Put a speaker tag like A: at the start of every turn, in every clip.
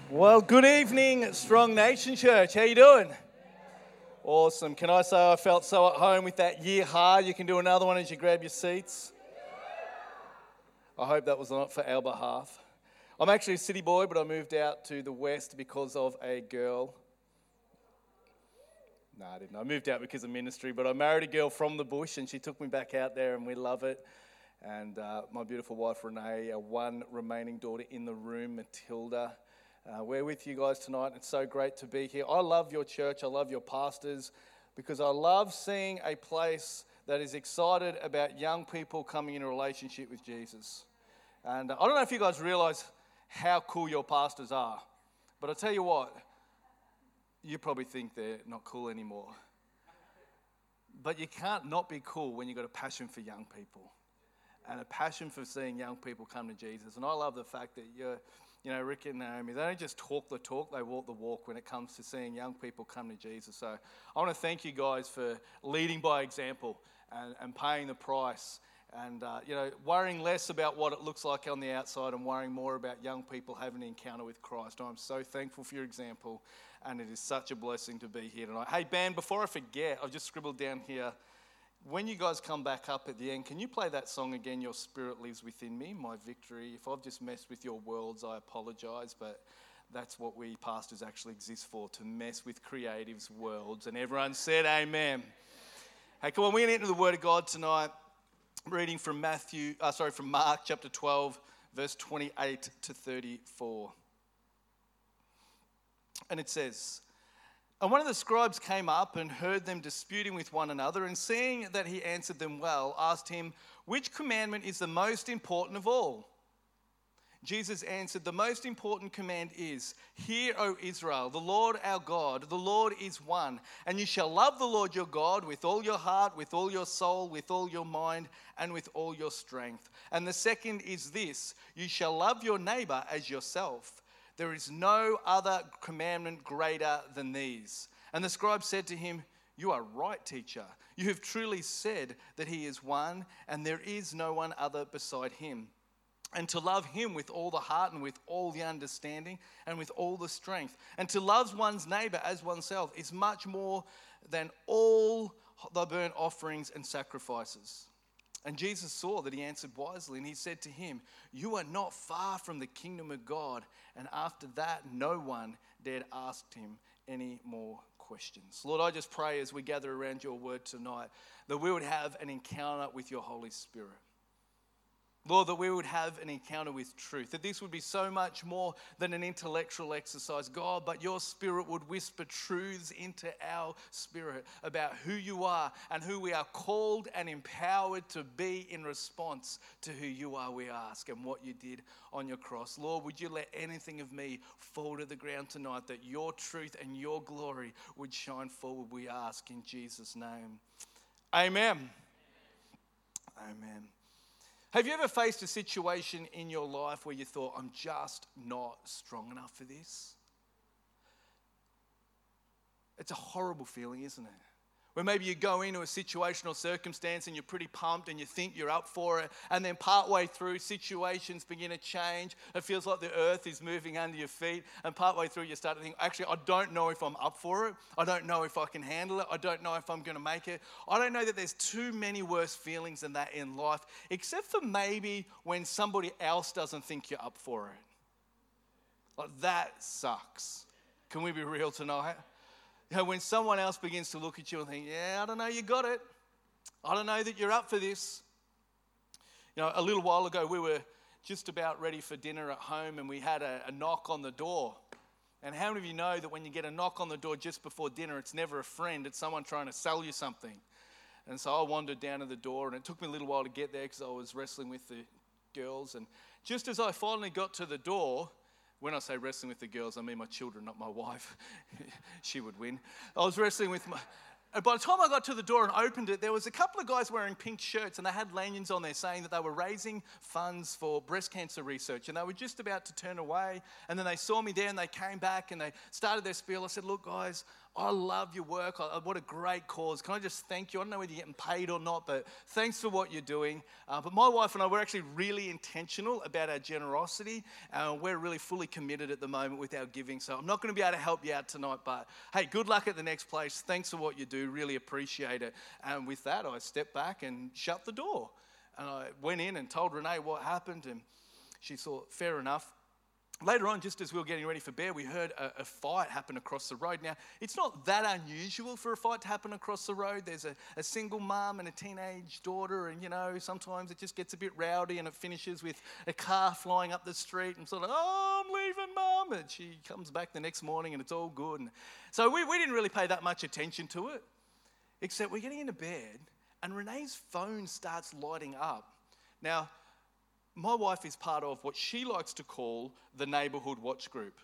A: Well, good evening, Strong Nation Church. How you doing? Awesome. Can I say I felt so at home with that year hard? You can do another one as you grab your seats. I hope that was not for our behalf. I'm actually a city boy, but I moved out to the west because of a girl. No, I didn't. I moved out because of ministry, but I married a girl from the bush and she took me back out there and we love it. And my beautiful wife, Renee, our one remaining daughter in the room, Matilda. We're with you guys tonight. It's so great to be here. I love your church. I love your pastors because I love seeing a place that is excited about young people coming in a relationship with Jesus. And I don't know if you guys realize how cool your pastors are, but I'll tell you what, you probably think they're not cool anymore. But you can't not be cool when you've got a passion for young people and a passion for seeing young people come to Jesus. And I love the fact that Rick and Naomi, they don't just talk the talk, they walk the walk when it comes to seeing young people come to Jesus. So I want to thank you guys for leading by example and paying the price and, worrying less about what it looks like on the outside and worrying more about young people having an encounter with Christ. I'm so thankful for your example, and it is such a blessing to be here tonight. Hey, band, before I forget, I've just scribbled down here, when you guys come back up at the end, can you play that song again, Your Spirit Lives Within Me, My Victory? If I've just messed with your worlds, I apologise, but that's what we pastors actually exist for, to mess with creatives' worlds. And everyone said amen. Hey, come on, we're going to get into the Word of God tonight, reading from Mark chapter 12, verse 28 to 34. And it says, "And one of the scribes came up and heard them disputing with one another, and seeing that he answered them well, asked him, 'Which commandment is the most important of all?' Jesus answered, 'The most important command is, Hear, O Israel, the Lord our God, the Lord is one. And you shall love the Lord your God with all your heart, with all your soul, with all your mind, and with all your strength. And the second is this, you shall love your neighbor as yourself. There is no other commandment greater than these.' And the scribe said to him, 'You are right, teacher. You have truly said that he is one, and there is no one other beside him. And to love him with all the heart and with all the understanding and with all the strength. And to love one's neighbor as oneself is much more than all the burnt offerings and sacrifices.' And Jesus saw that he answered wisely, and he said to him, 'You are not far from the kingdom of God.' And after that, no one dared ask him any more questions." Lord, I just pray as we gather around your word tonight that we would have an encounter with your Holy Spirit. Lord, that we would have an encounter with truth, that this would be so much more than an intellectual exercise, God, but your Spirit would whisper truths into our spirit about who you are and who we are called and empowered to be in response to who you are, we ask, and what you did on your cross. Lord, would you let anything of me fall to the ground tonight, that your truth and your glory would shine forward, we ask in Jesus' name. Amen. Amen. Have you ever faced a situation in your life where you thought, I'm just not strong enough for this? It's a horrible feeling, isn't it? Where maybe you go into a situation or circumstance and you're pretty pumped and you think you're up for it, and then partway through, situations begin to change. It feels like the earth is moving under your feet, and partway through you start to think, actually, I don't know if I'm up for it. I don't know if I can handle it. I don't know if I'm going to make it. I don't know that there's too many worse feelings than that in life, except for maybe when somebody else doesn't think you're up for it. Like, that sucks. Can we be real tonight? When someone else begins to look at you and think, yeah, I don't know, you got it. I don't know that you're up for this. A little while ago, we were just about ready for dinner at home and we had a knock on the door. And how many of you know that when you get a knock on the door just before dinner, it's never a friend, it's someone trying to sell you something. And so I wandered down to the door, and it took me a little while to get there because I was wrestling with the girls. And just as I finally got to the door, when I say wrestling with the girls, I mean my children, not my wife. She would win. I was wrestling with my... And by the time I got to the door and opened it, there was a couple of guys wearing pink shirts, and they had lanyards on there saying that they were raising funds for breast cancer research. And they were just about to turn away. And then they saw me there, and they came back, and they started their spiel. I said, look, guys, I love your work. What a great cause. Can I just thank you? I don't know whether you're getting paid or not, but thanks for what you're doing. But my wife and I, we're actually really intentional about our generosity. We're really fully committed at the moment with our giving. So I'm not going to be able to help you out tonight, but hey, good luck at the next place. Thanks for what you do. Really appreciate it. And with that, I stepped back and shut the door. And I went in and told Renee what happened, and she thought, fair enough. Later on, just as we were getting ready for bed, we heard a fight happen across the road. Now, it's not that unusual for a fight to happen across the road. There's a single mum and a teenage daughter, and, sometimes it just gets a bit rowdy and it finishes with a car flying up the street and sort of, oh, I'm leaving, Mum. And she comes back the next morning and it's all good. And so we didn't really pay that much attention to it, except we're getting into bed and Renee's phone starts lighting up. Now, my wife is part of what she likes to call the neighbourhood watch group.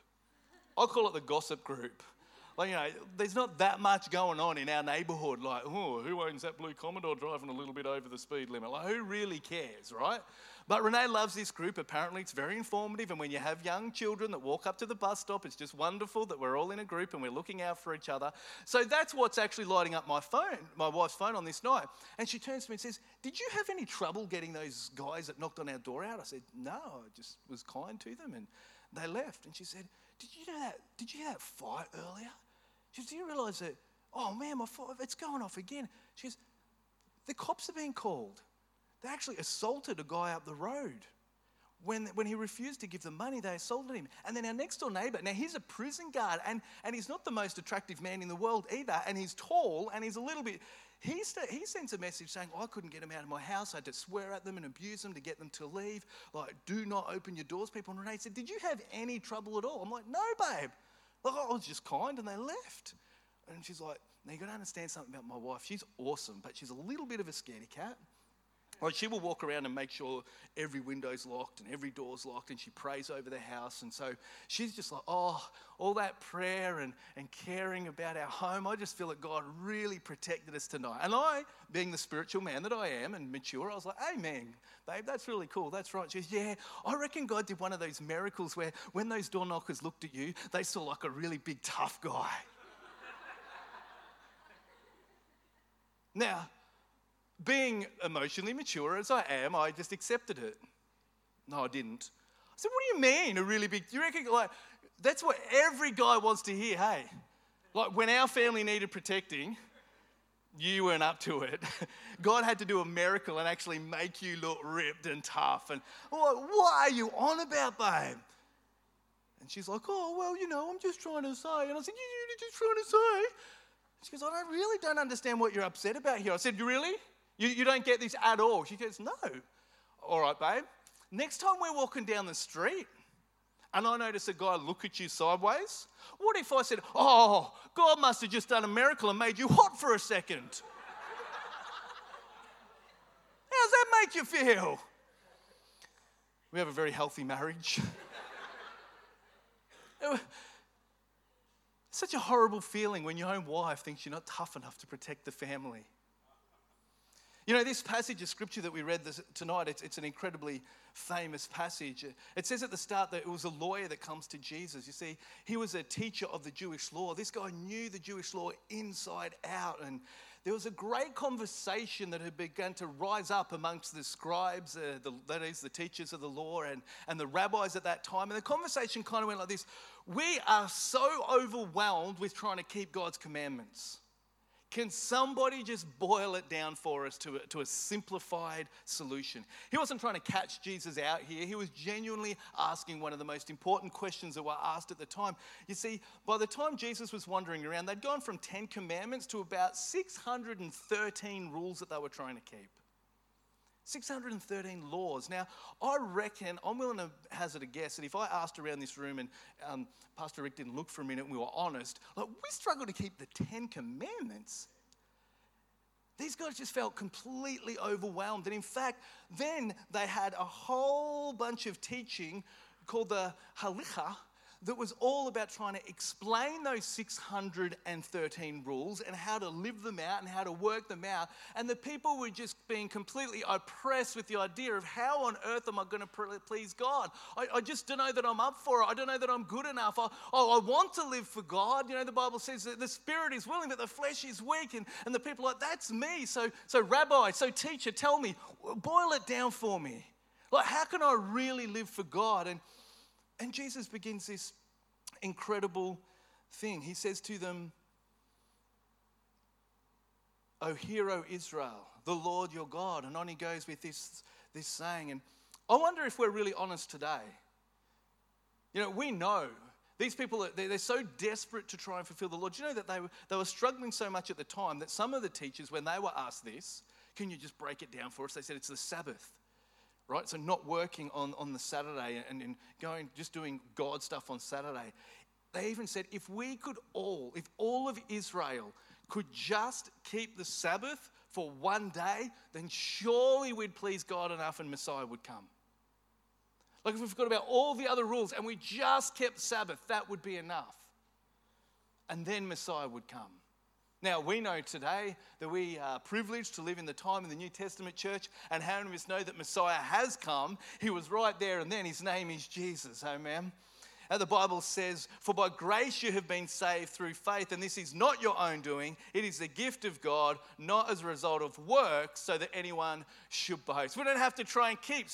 A: I call it the gossip group. There's not that much going on in our neighbourhood. Like, oh, who owns that blue Commodore driving a little bit over the speed limit? Like, who really cares, right? But Renee loves this group. Apparently, it's very informative. And when you have young children that walk up to the bus stop, it's just wonderful that we're all in a group and we're looking out for each other. So that's what's actually lighting up my phone, my wife's phone on this night. And she turns to me and says, did you have any trouble getting those guys that knocked on our door out? I said, no, I just was kind to them and they left. And she said, did you hear that fight earlier? She said, do you realise that, oh man, it's going off again. She goes, the cops are being called. They actually assaulted a guy up the road. When he refused to give them money, they assaulted him. And then our next door neighbour, now he's a prison guard and he's not the most attractive man in the world either, and he's tall and he's a little bit, he sends a message saying, I couldn't get them out of my house. I had to swear at them and abuse them to get them to leave. Like, do not open your doors, people. And Renee said, did you have any trouble at all? I'm like, no, babe. Like, I was just kind and they left. And she's like, now you've got to understand something about my wife. She's awesome, but she's a little bit of a scaredy cat. Like, she will walk around and make sure every window's locked and every door's locked, and she prays over the house. And so she's just like, oh, all that prayer and caring about our home. I just feel that God really protected us tonight. And I, being the spiritual man that I am and mature, I was like, amen, babe, that's really cool. That's right. She goes, yeah, I reckon God did one of those miracles where when those door knockers looked at you, they saw like a really big tough guy. Now, being emotionally mature as I am, I just accepted it. No, I didn't. I said, what do you mean, a really big... Do you reckon, that's what every guy wants to hear, hey? Like, when our family needed protecting, you weren't up to it. God had to do a miracle and actually make you look ripped and tough. And I'm like, what are you on about, babe? And she's like, oh, well, I'm just trying to say. And I said, you're just trying to say? She goes, I really don't understand what you're upset about here. I said, really? You don't get this at all? She goes, no. All right, babe. Next time we're walking down the street and I notice a guy look at you sideways, what if I said, oh, God must have just done a miracle and made you hot for a second? How does that make you feel? We have a very healthy marriage. Such a horrible feeling when your own wife thinks you're not tough enough to protect the family. This passage of scripture that we read tonight, it's an incredibly famous passage. It says at the start that it was a lawyer that comes to Jesus. You see, he was a teacher of the Jewish law. This guy knew the Jewish law inside out. And there was a great conversation that had begun to rise up amongst the scribes, that is, the teachers of the law and the rabbis at that time. And the conversation kind of went like this. We are so overwhelmed with trying to keep God's commandments. Can somebody just boil it down for us to a simplified solution? He wasn't trying to catch Jesus out here. He was genuinely asking one of the most important questions that were asked at the time. You see, by the time Jesus was wandering around, they'd gone from 10 commandments to about 613 rules that they were trying to keep. 613 laws. Now, I reckon, I'm willing to hazard a guess that if I asked around this room and Pastor Rick didn't look for a minute and we were honest, we struggled to keep the 10 commandments. These guys just felt completely overwhelmed. And in fact, then they had a whole bunch of teaching called the Halacha that was all about trying to explain those 613 rules and how to live them out and how to work them out. And the people were just being completely oppressed with the idea of how on earth am I going to please God? I just don't know that I'm up for it. I don't know that I'm good enough. I want to live for God. You know, the Bible says that the spirit is willing, but the flesh is weak. And the people are like, that's me. So rabbi, so teacher, tell me, boil it down for me. Like, how can I really live for God? And Jesus begins this incredible thing. He says to them, "O hear, O Israel, the Lord your God." And on he goes with this saying. And I wonder if we're really honest today. You know, we know these people, they're so desperate to try and fulfill the law. Do you know that they were struggling so much at the time that some of the teachers, when they were asked this, "Can you just break it down for us?" They said it's the Sabbath. Right, so not working on the Saturday and just doing God stuff on Saturday. They even said if all of Israel could just keep the Sabbath for one day, then surely we'd please God enough and Messiah would come. Like if we forgot about all the other rules and we just kept Sabbath, that would be enough. And then Messiah would come. Now, we know today that we are privileged to live in the time in the New Testament church, and how many of us know that Messiah has come? He was right there and then. His name is Jesus. Amen. And the Bible says, "For by grace you have been saved through faith, and this is not your own doing. It is the gift of God, not as a result of works, so that anyone should boast." We don't have to try and keep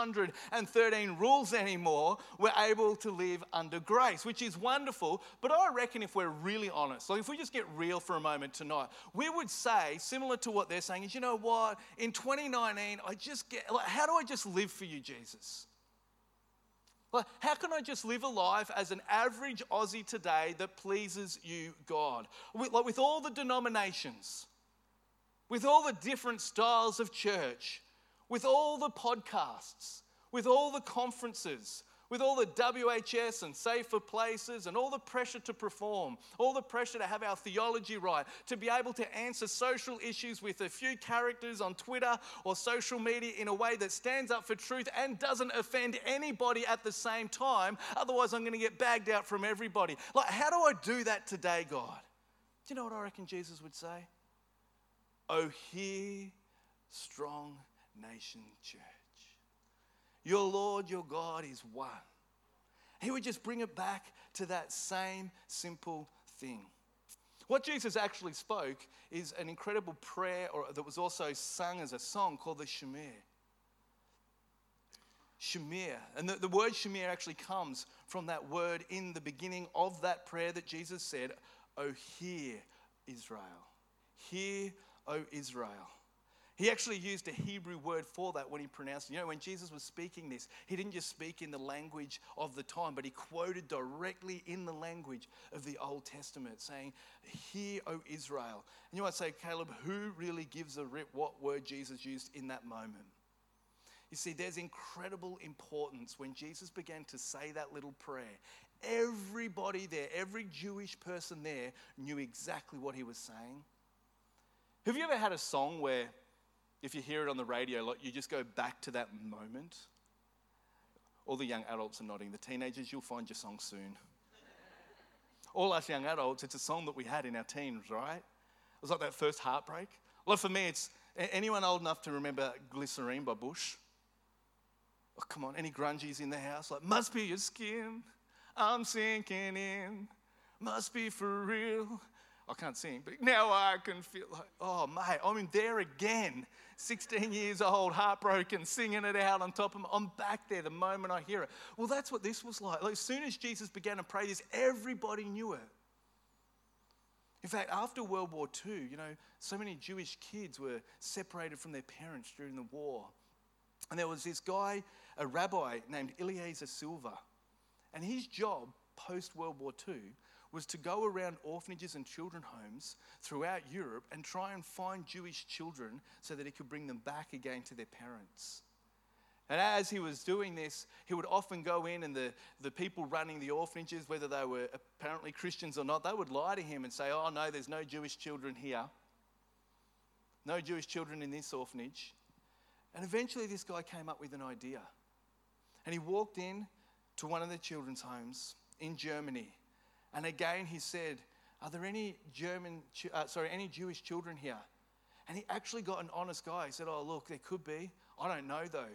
A: 613 rules anymore. We're able to live under grace, which is wonderful. But I reckon if we're really honest, like if we just get real for a moment tonight, we would say, similar to what they're saying, is, you know what? In 2019, how do I just live for you, Jesus? Like, how can I just live a life as an average Aussie today that pleases you, God? With all the denominations, with all the different styles of church, with all the podcasts, with all the conferences, with all the WHS and Safer Places and all the pressure to perform, all the pressure to have our theology right, to be able to answer social issues with a few characters on Twitter or social media in a way that stands up for truth and doesn't offend anybody at the same time. Otherwise, I'm going to get bagged out from everybody. Like, how do I do that today, God? Do you know what I reckon Jesus would say? "Oh, hear, strong nation church. Your Lord, your God is one." He would just bring it back to that same simple thing. What Jesus actually spoke is an incredible prayer that was also sung as a song called the Shemir. Shemir. And the word Shemir actually comes from that word in the beginning of that prayer that Jesus said, "Oh, hear, Israel. Hear, O Israel." He actually used a Hebrew word for that when he pronounced it. You know, when Jesus was speaking this, he didn't just speak in the language of the time, but he quoted directly in the language of the Old Testament, saying, "Hear, O Israel." And you might say, "Caleb, who really gives a rip what word Jesus used in that moment?" You see, there's incredible importance when Jesus began to say that little prayer. Everybody there, every Jewish person there knew exactly what he was saying. Have you ever had a song where if you hear it on the radio, like you just go back to that moment? All the young adults are nodding. The teenagers, you'll find your song soon. All us young adults, it's a song that we had in our teens, right? It was like that first heartbreak. Well, for me, it's anyone old enough to remember Glycerine by Bush? Oh, come on, any grungies in the house? Like, must be your skin, I'm sinking in, must be for real. I can't sing, but now I can feel like, oh, mate, I'm in there again. 16 years old, heartbroken, singing it out on top of me. I'm back there the moment I hear it. Well, that's what this was like. As soon as Jesus began to pray this, everybody knew it. In fact, after World War II, you know, so many Jewish kids were separated from their parents during the war. And there was this guy, a rabbi named Eliezer Silva. And his job post-World War II was to go around orphanages and children homes throughout Europe and try and find Jewish children so that he could bring them back again to their parents. And as he was doing this, he would often go in and the people running the orphanages, whether they were apparently Christians or not, they would lie to him and say, "Oh no, there's no Jewish children here. No Jewish children in this orphanage." And eventually this guy came up with an idea. And he walked in to one of the children's homes in Germany. And again he said, are there any any Jewish children here? And he actually got an honest guy. He said, oh, look, there could be. I don't know, though.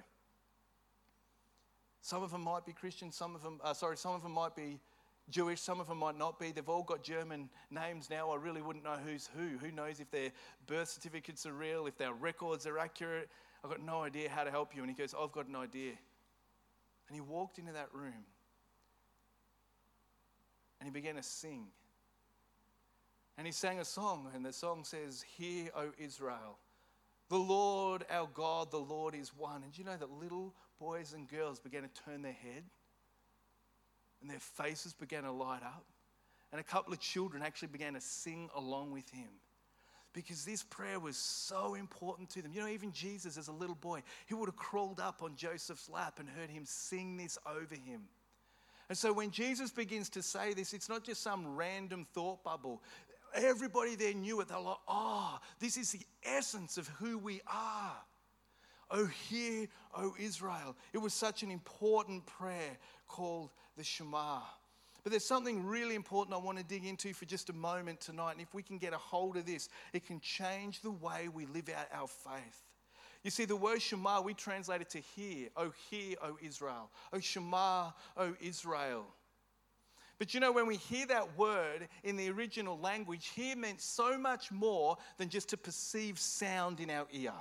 A: Some of them might be Christian, some of them might be Jewish, some of them might not be. They've all got German names now. I really wouldn't know who's who. Who knows if their birth certificates are real, if their records are accurate. I've got no idea how to help you. And he goes, I've got an idea. And he walked into that room and he began to sing. And he sang a song, and the song says, Hear, O Israel, the Lord our God, the Lord is one. And do you know that little boys and girls began to turn their head and their faces began to light up? And a couple of children actually began to sing along with him because this prayer was so important to them. You know, even Jesus as a little boy, he would have crawled up on Joseph's lap and heard him sing this over him. And so when Jesus begins to say this, it's not just some random thought bubble. Everybody there knew it. They're like, oh, this is the essence of who we are. Oh, hear, O Israel. It was such an important prayer called the Shema. But there's something really important I want to dig into for just a moment tonight. And if we can get a hold of this, it can change the way we live out our faith. You see, the word Shema, we translate it to hear, O Israel. O Shema, O Israel. But you know, when we hear that word in the original language, hear meant so much more than just to perceive sound in our ear.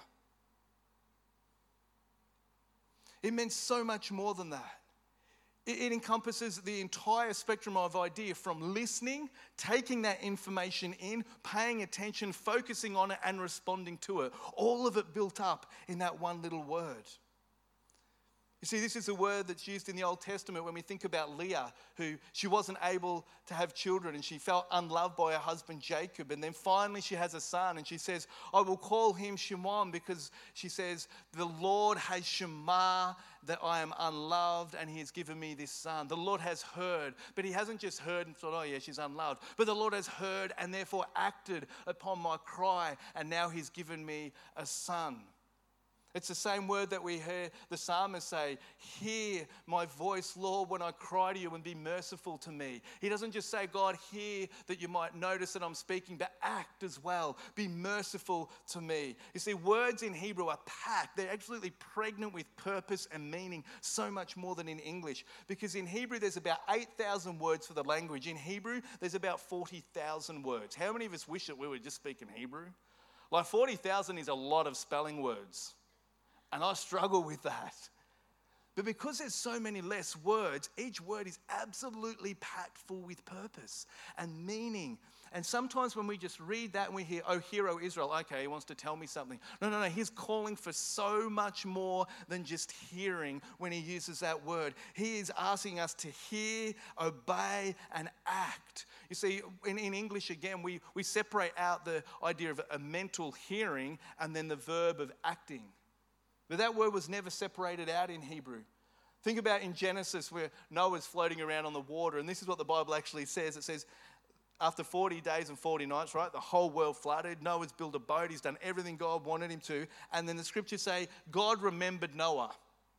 A: It meant so much more than that. It encompasses the entire spectrum of idea, from listening, taking that information in, paying attention, focusing on it and responding to it. All of it built up in that one little word. You see, this is a word that's used in the Old Testament when we think about Leah, who she wasn't able to have children and she felt unloved by her husband Jacob. And then finally she has a son and she says, I will call him Shimon, because she says, the Lord has Shema that I am unloved and he has given me this son. The Lord has heard, but he hasn't just heard and thought, oh yeah, she's unloved. But the Lord has heard and therefore acted upon my cry, and now he's given me a son. It's the same word that we hear the psalmist say, hear my voice, Lord, when I cry to you, and be merciful to me. He doesn't just say, God, hear that you might notice that I'm speaking, but act as well. Be merciful to me. You see, words in Hebrew are packed. They're absolutely pregnant with purpose and meaning, so much more than in English. Because in Hebrew, there's about 8,000 words for the language. In Hebrew, there's about 40,000 words. How many of us wish that we were just speaking Hebrew? Like 40,000 is a lot of spelling words. And I struggle with that. But because there's so many less words, each word is absolutely packed full with purpose and meaning. And sometimes when we just read that and we hear, oh, hear, O Israel, okay, he wants to tell me something. No, he's calling for so much more than just hearing when he uses that word. He is asking us to hear, obey, and act. You see, in English, again, we separate out the idea of a mental hearing and then the verb of acting. But that word was never separated out in Hebrew. Think about in Genesis where Noah's floating around on the water, and this is what the Bible actually says. It says, after 40 days and 40 nights, right, the whole world flooded. Noah's built a boat. He's done everything God wanted him to. And then the scriptures say, God remembered Noah.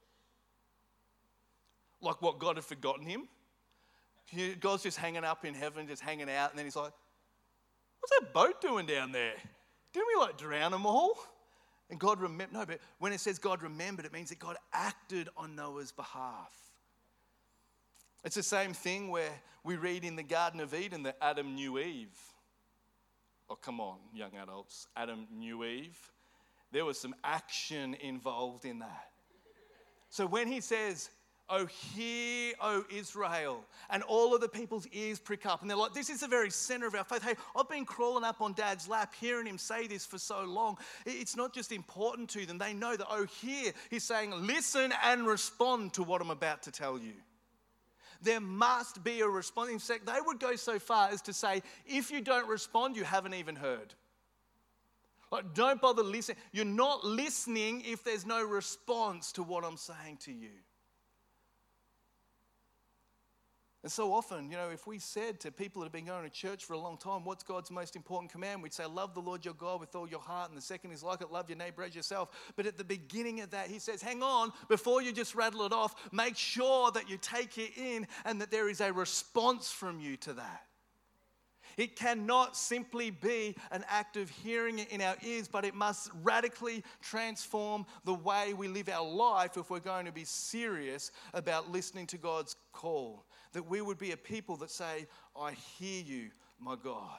A: Like what, God had forgotten him? God's just hanging up in heaven, just hanging out. And then he's like, what's that boat doing down there? Didn't we drown them all? And God remembered. No, but when it says God remembered, it means that God acted on Noah's behalf. It's the same thing where we read in the Garden of Eden that Adam knew Eve. Oh, come on, young adults. Adam knew Eve. There was some action involved in that. So when he says, oh, hear, O Israel, and all of the people's ears prick up, and they're like, this is the very center of our faith. Hey, I've been crawling up on Dad's lap, hearing him say this for so long. It's not just important to them. They know that, oh, hear, he's saying, listen and respond to what I'm about to tell you. There must be a response. In fact, they would go so far as to say, if you don't respond, you haven't even heard. Like, don't bother listening. You're not listening if there's no response to what I'm saying to you. And so often, if we said to people that have been going to church for a long time, what's God's most important command? We'd say, love the Lord your God with all your heart. And the second is like it, love your neighbor as yourself. But at the beginning of that, he says, hang on, before you just rattle it off, make sure that you take it in and that there is a response from you to that. It cannot simply be an act of hearing it in our ears, but it must radically transform the way we live our life if we're going to be serious about listening to God's call. That we would be a people that say, I hear you, my God.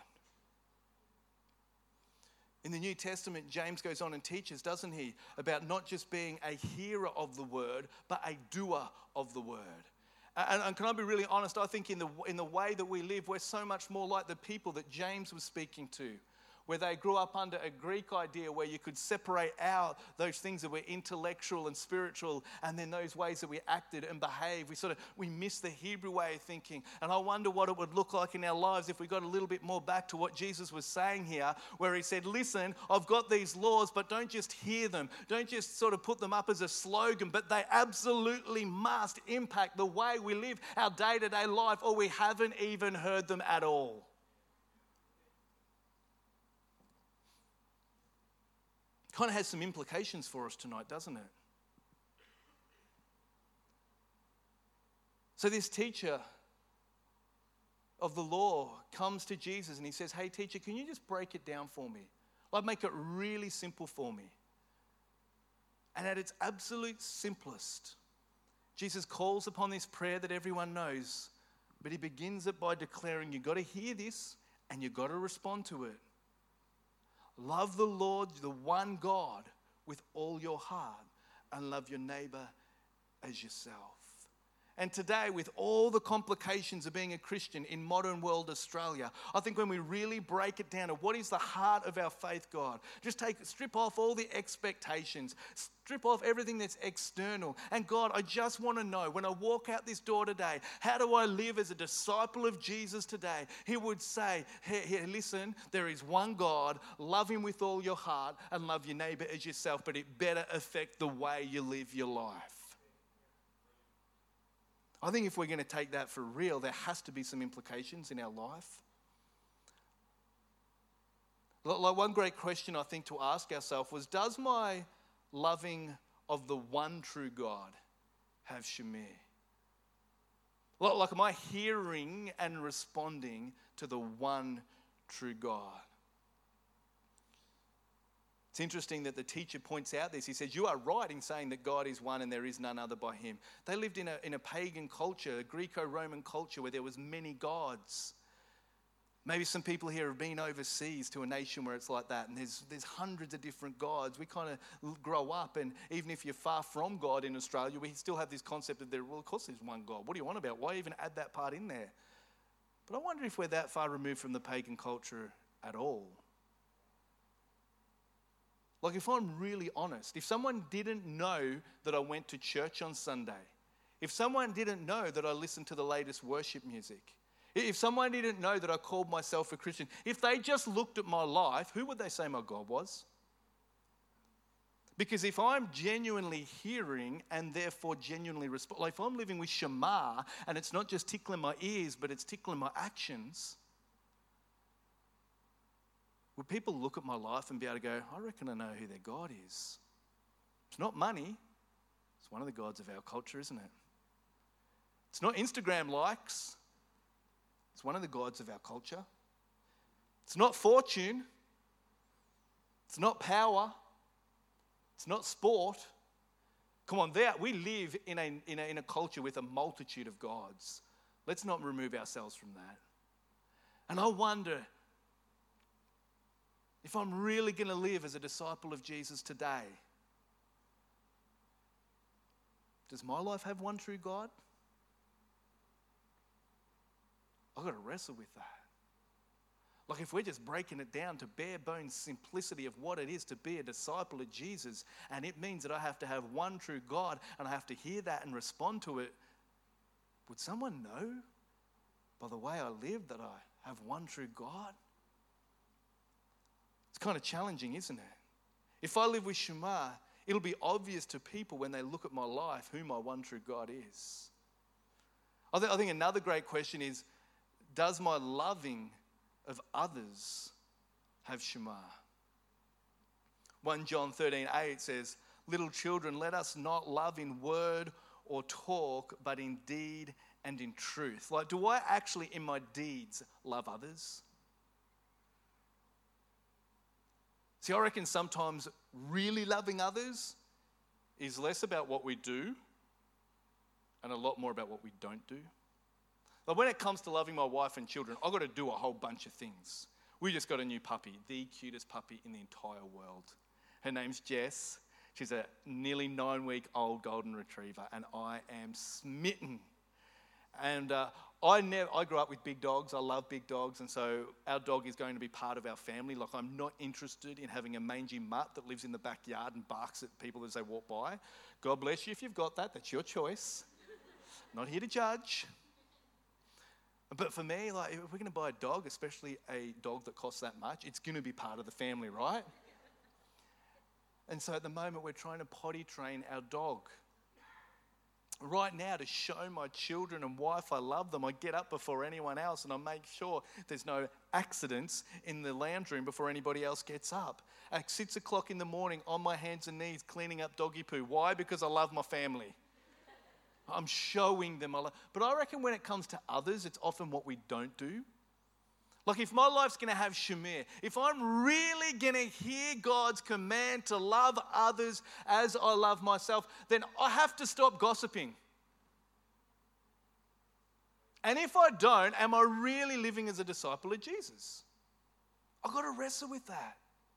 A: In the New Testament, James goes on and teaches, doesn't he, about not just being a hearer of the word, but a doer of the word. And can I be really honest? I think in the way that we live, we're so much more like the people that James was speaking to, where they grew up under a Greek idea where you could separate out those things that were intellectual and spiritual, and then those ways that we acted and behaved. We miss the Hebrew way of thinking. And I wonder what it would look like in our lives if we got a little bit more back to what Jesus was saying here, where he said, listen, I've got these laws, but don't just hear them. Don't just sort of put them up as a slogan, but they absolutely must impact the way we live our day-to-day life, or we haven't even heard them at all. Kind of has some implications for us tonight, doesn't it? So this teacher of the law comes to Jesus and he says, hey teacher, can you just break it down for me? Like make it really simple for me. And at its absolute simplest, Jesus calls upon this prayer that everyone knows, but he begins it by declaring, you've got to hear this and you've got to respond to it. Love the Lord, the one God, with all your heart, and love your neighbor as yourself. And today, with all the complications of being a Christian in modern world Australia, I think when we really break it down to what is the heart of our faith, God, just strip off all the expectations, strip off everything that's external. And God, I just want to know, when I walk out this door today, how do I live as a disciple of Jesus today? He would say, here, listen, there is one God, love him with all your heart and love your neighbor as yourself, but it better affect the way you live your life. I think if we're going to take that for real, there has to be some implications in our life. Like one great question I think to ask ourselves was, does my loving of the one true God have shamir? Like am I hearing and responding to the one true God? It's interesting that the teacher points out this. He says, you are right in saying that God is one and there is none other by him. They lived in a pagan culture, a Greco-Roman culture where there was many gods. Maybe some people here have been overseas to a nation where it's like that and there's hundreds of different gods. We kind of grow up, and even if you're far from God in Australia, we still have this concept of of course there's one God. What do you want about? Why even add that part in there? But I wonder if we're that far removed from the pagan culture at all. Like if I'm really honest, if someone didn't know that I went to church on Sunday, if someone didn't know that I listened to the latest worship music, if someone didn't know that I called myself a Christian, if they just looked at my life, who would they say my God was? Because if I'm genuinely hearing and therefore genuinely responding, like if I'm living with Shema and it's not just tickling my ears, but it's tickling my actions, would people look at my life and be able to go, I reckon I know who their God is? It's not money. It's one of the gods of our culture, isn't it? It's not Instagram likes. It's one of the gods of our culture. It's not fortune. It's not power. It's not sport. Come on, we live in a culture with a multitude of gods. Let's not remove ourselves from that. And I wonder, if I'm really going to live as a disciple of Jesus today, does my life have one true God? I've got to wrestle with that. Like if we're just breaking it down to bare bones simplicity of what it is to be a disciple of Jesus, and it means that I have to have one true God and I have to hear that and respond to it, would someone know by the way I live that I have one true God? It's kind of challenging, isn't it? If I live with Shema, it'll be obvious to people when they look at my life who my one true God is. I think another great question is, does my loving of others have Shema? 1 John 13:8 says, little children, let us not love in word or talk, but in deed and in truth. Like, do I actually in my deeds love others? See, I reckon sometimes really loving others is less about what we do and a lot more about what we don't do. But when it comes to loving my wife and children, I've got to do a whole bunch of things. We just got a new puppy, the cutest puppy in the entire world. Her name's Jess. She's a nearly 9-week-old golden retriever, and I am smitten. And I grew up with big dogs. I love big dogs, and so our dog is going to be part of our family. Like, I'm not interested in having a mangy mutt that lives in the backyard and barks at people as they walk by. God bless you if you've got that. That's your choice. Not here to judge. But for me, like, if we're going to buy a dog, especially a dog that costs that much, it's going to be part of the family, right? And so at the moment, we're trying to potty train our dog. Right now, to show my children and wife I love them, I get up before anyone else and I make sure there's no accidents in the lounge room before anybody else gets up. At 6 o'clock in the morning, on my hands and knees, cleaning up doggy poo. Why? Because I love my family. I'm showing them. But I reckon when it comes to others, it's often what we don't do. Like, if my life's going to have Shamir, if I'm really going to hear God's command to love others as I love myself, then I have to stop gossiping. And if I don't, am I really living as a disciple of Jesus? I've got to wrestle with that.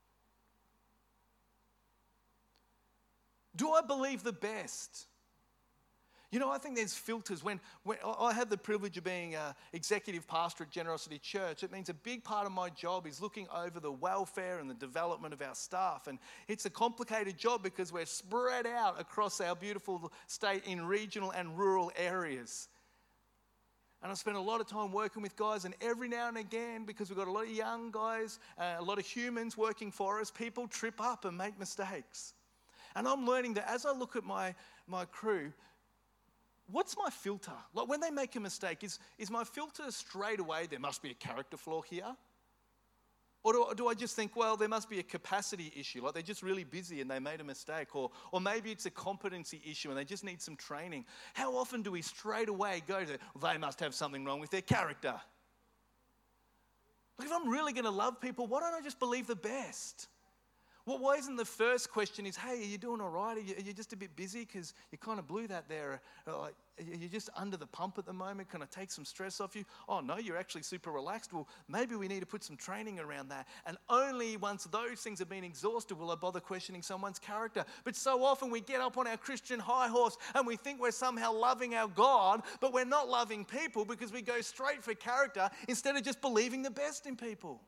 A: Do I believe the best? You know, I think there's filters. When I have the privilege of being an executive pastor at Generosity Church, it means a big part of my job is looking over the welfare and the development of our staff. And it's a complicated job because we're spread out across our beautiful state in regional and rural areas. And I spend a lot of time working with guys, and every now and again, because we've got a lot of young guys, a lot of humans working for us, people trip up and make mistakes. And I'm learning that as I look at my crew, what's my filter? Like, when they make a mistake, is my filter straight away, there must be a character flaw here? Or do I just think, well, there must be a capacity issue, like they're just really busy and they made a mistake, or maybe it's a competency issue and they just need some training. How often do we straight away go to, well, they must have something wrong with their character? Like, if I'm really going to love people, why don't I just believe the best? Well, why isn't the first question is, hey, are you doing all right? Are you just a bit busy because you kind of blew that there? Like, you're just under the pump at the moment. Can I take some stress off you? Oh, no, you're actually super relaxed. Well, maybe we need to put some training around that. And only once those things have been exhausted will I bother questioning someone's character. But so often we get up on our Christian high horse and we think we're somehow loving our God, but we're not loving people because we go straight for character instead of just believing the best in people.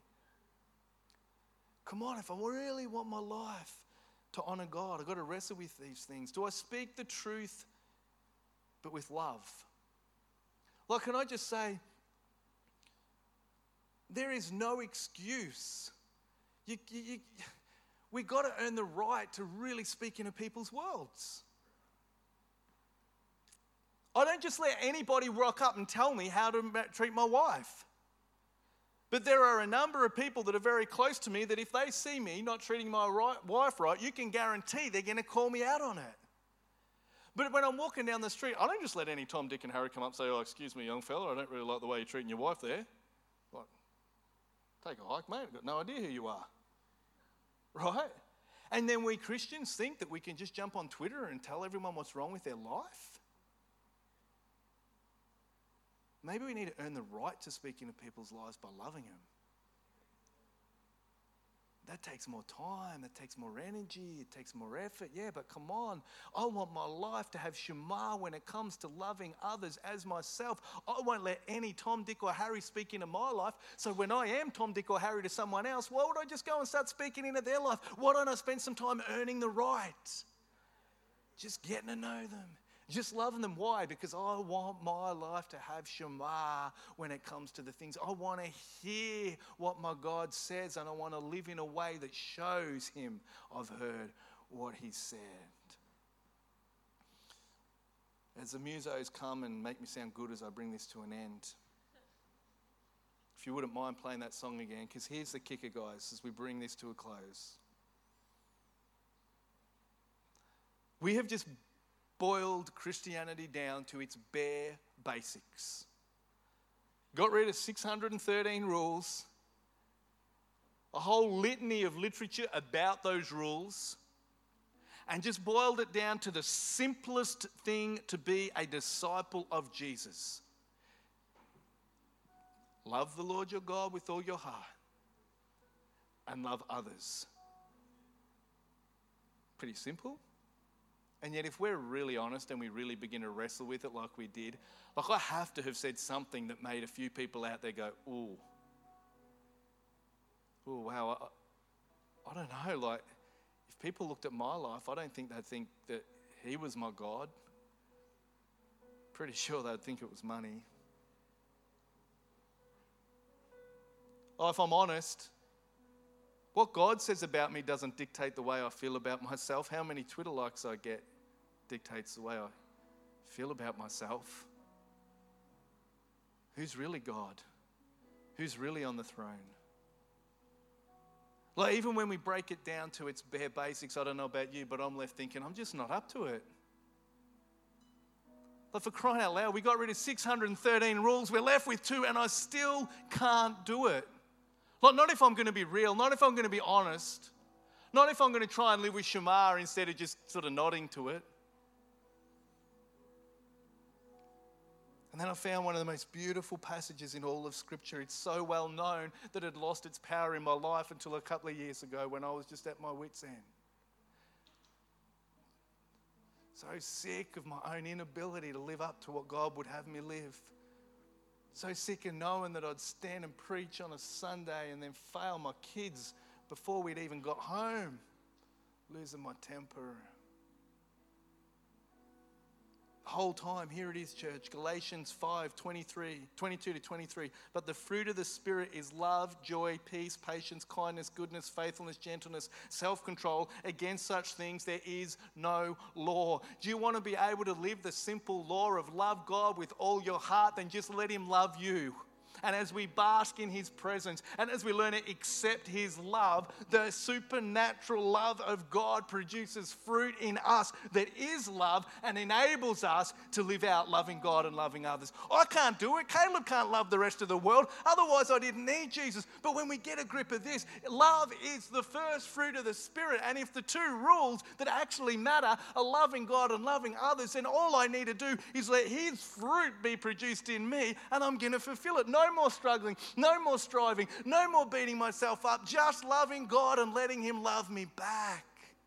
A: Come on, if I really want my life to honor God, I've got to wrestle with these things. Do I speak the truth, but with love? Like, can I just say, there is no excuse. We've got to earn the right to really speak into people's worlds. I don't just let anybody rock up and tell me how to treat my wife. But there are a number of people that are very close to me that if they see me not treating my wife right, you can guarantee they're going to call me out on it. But when I'm walking down the street, I don't just let any Tom, Dick and Harry come up and say, oh, excuse me, young fella, I don't really like the way you're treating your wife there. Like, take a hike, mate. I've got no idea who you are. Right? And then we Christians think that we can just jump on Twitter and tell everyone what's wrong with their life. Maybe we need to earn the right to speak into people's lives by loving them. That takes more time, that takes more energy, it takes more effort. Yeah, but come on. I want my life to have Shema when it comes to loving others as myself. I won't let any Tom, Dick or Harry speak into my life. So when I am Tom, Dick or Harry to someone else, why would I just go and start speaking into their life? Why don't I spend some time earning the right? Just getting to know them. Just loving them. Why? Because I want my life to have Shema when it comes to the things. I want to hear what my God says, and I want to live in a way that shows him I've heard what he said. as the musos come and make me sound good as I bring this to an end, if you wouldn't mind playing that song again, because here's the kicker, guys, as we bring this to a close. We have just boiled Christianity down to its bare basics. Got rid of 613 rules, a whole litany of literature about those rules, and just boiled it down to the simplest thing to be a disciple of Jesus. Love the Lord your God with all your heart and love others. Pretty simple. And yet if we're really honest and we really begin to wrestle with it like we did, like I have to have said something that made a few people out there go, ooh, wow, I don't know, like if people looked at my life, I don't think they'd think that he was my God. Pretty sure they'd think it was money. Oh, if I'm honest, what God says about me doesn't dictate the way I feel about myself. How many Twitter likes I get dictates the way I feel about myself. Who's really God? Who's really on the throne? Like even when we break it down to its bare basics, I don't know about you, but I'm left thinking, I'm just not up to it. Like for crying out loud, we got rid of 613 rules, we're left with 2, and I still can't do it. Like not if I'm going to be real, not if I'm going to be honest, not if I'm going to try and live with Shema instead of just sort of nodding to it. And then I found one of the most beautiful passages in all of Scripture. It's so well known that it had lost its power in my life until a couple of years ago when I was just at my wit's end. So sick of my own inability to live up to what God would have me live. So sick of knowing that I'd stand and preach on a Sunday and then fail my kids before we'd even got home. Losing my temper. The whole time, here it is, church. Galatians 5:22 to 23. But the fruit of the Spirit is love, joy, peace, patience, kindness, goodness, faithfulness, gentleness, self-control. Against such things there is no law. Do you want to be able to live the simple law of love God with all your heart? Then just let him love you. And as we bask in his presence and as we learn to accept his love, the supernatural love of God produces fruit in us that is love and enables us to live out loving God and loving others. I can't do it. Caleb can't love the rest of the world. Otherwise, I didn't need Jesus. But when we get a grip of this, love is the first fruit of the Spirit. And if the 2 rules that actually matter are loving God and loving others, then all I need to do is let his fruit be produced in me and I'm going to fulfill it. No more struggling, no more striving, no more beating myself up, just loving God and letting him love me back.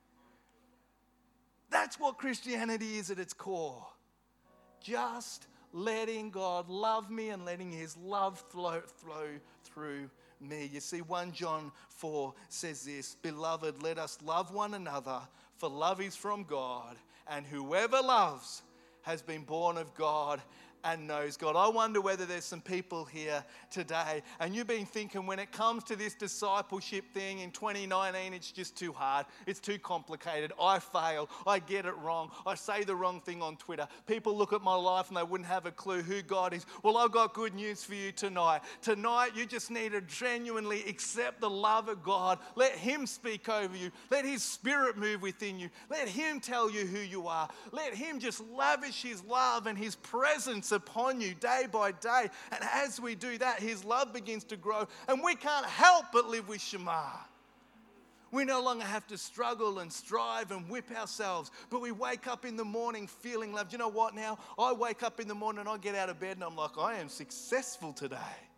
A: That's what Christianity is at its core. Just letting God love me and letting his love flow through me. You see, 1 John 4 says this, Beloved, let us love one another, for love is from God, and whoever loves has been born of God and knows God. I wonder whether there's some people here today and you've been thinking when it comes to this discipleship thing in 2019, it's just too hard. It's too complicated. I fail. I get it wrong. I say the wrong thing on Twitter. People look at my life and they wouldn't have a clue who God is. Well, I've got good news for you tonight. Tonight, you just need to genuinely accept the love of God. Let him speak over you. Let his Spirit move within you. Let him tell you who you are. Let him just lavish his love and his presence upon you day by day. And as we do that, his love begins to grow and we can't help but live with Shema. We no longer have to struggle and strive and whip ourselves, but we wake up in the morning feeling loved. You know what now? I wake up in the morning and I get out of bed and I'm like, I am successful today.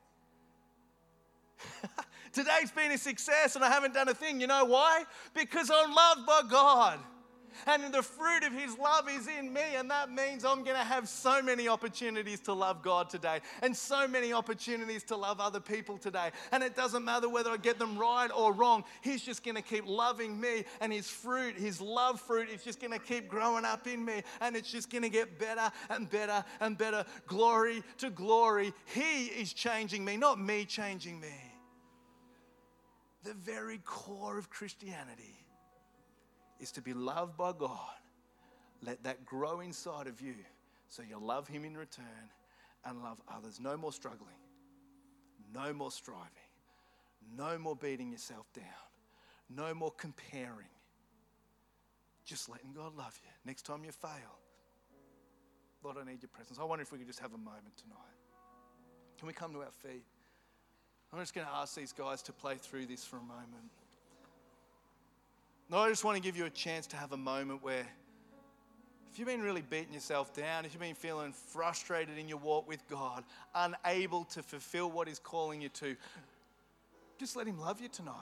A: Today's been a success and I haven't done a thing. You know why? Because I'm loved by God. And the fruit of his love is in me, and that means I'm going to have so many opportunities to love God today and so many opportunities to love other people today. And it doesn't matter whether I get them right or wrong. He's just going to keep loving me, and his fruit, his love fruit, is just going to keep growing up in me, and it's just going to get better and better and better. Glory to glory. He is changing me, not me changing me. The very core of Christianity is to be loved by God. Let that grow inside of you so you'll love him in return and love others. No more struggling. No more striving. No more beating yourself down. No more comparing. Just letting God love you. Next time you fail, Lord, I need your presence. I wonder if we could just have a moment tonight. Can we come to our feet? I'm just going to ask these guys to play through this for a moment. No, I just want to give you a chance to have a moment where if you've been really beating yourself down, if you've been feeling frustrated in your walk with God, unable to fulfill what he's calling you to, just let him love you tonight.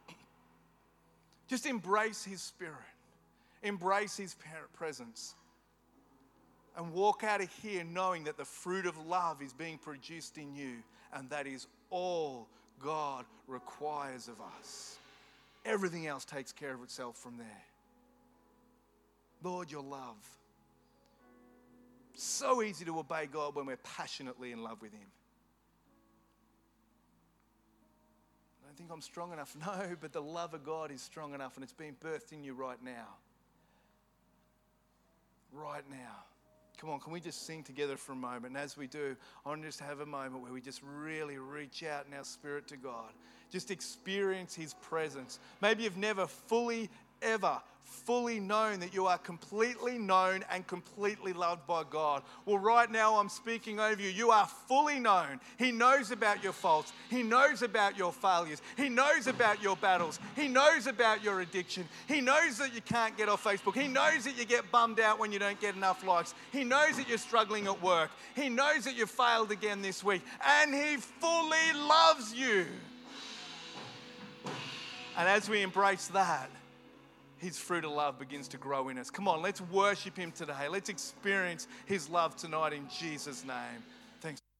A: Just embrace his spirit. Embrace his presence. And walk out of here knowing that the fruit of love is being produced in you. And that is all God requires of us. Everything else takes care of itself from there. Lord, your love. So easy to obey God when we're passionately in love with him. I don't think I'm strong enough. No, but the love of God is strong enough and it's being birthed in you right now. Right now. Come on, can we just sing together for a moment? And as we do, I want to just have a moment where we just really reach out in our spirit to God. Just experience his presence. Maybe you've never fully known that you are completely known and completely loved by God. Well, right now I'm speaking over you. You are fully known. He knows about your faults. He knows about your failures. He knows about your battles. He knows about your addiction. He knows that you can't get off Facebook. He knows that you get bummed out when you don't get enough likes. He knows that you're struggling at work. He knows that you failed again this week. And he fully loves you. And as we embrace that, his fruit of love begins to grow in us. Come on, let's worship him today. Let's experience his love tonight in Jesus' name. Thanks.